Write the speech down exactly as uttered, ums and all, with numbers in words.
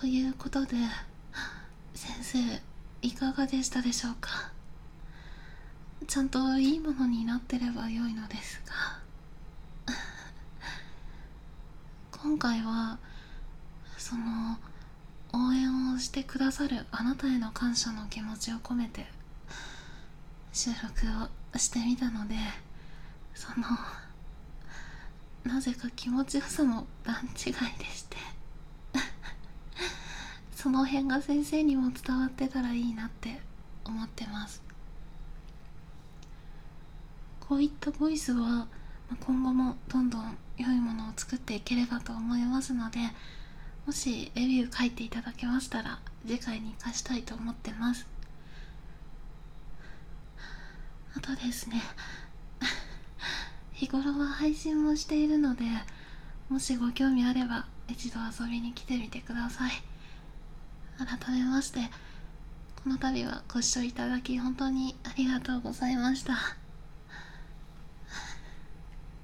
ということで、先生いかがでしたでしょうか。ちゃんといいものになってれば良いのですが今回はその応援をしてくださるあなたへの感謝の気持ちを込めて収録をしてみたので、そのなぜか気持ちよさも段違いでしてその辺が先生にも伝わってたらいいなって思ってます。こういったボイスは今後もどんどん良いものを作っていければと思いますので、もしレビュー書いていただけましたら次回に活かしたいと思ってます。あとですね日頃は配信もしているので、もしご興味あれば一度遊びに来てみてください。改めましてこの度はご視聴いただき本当にありがとうございました。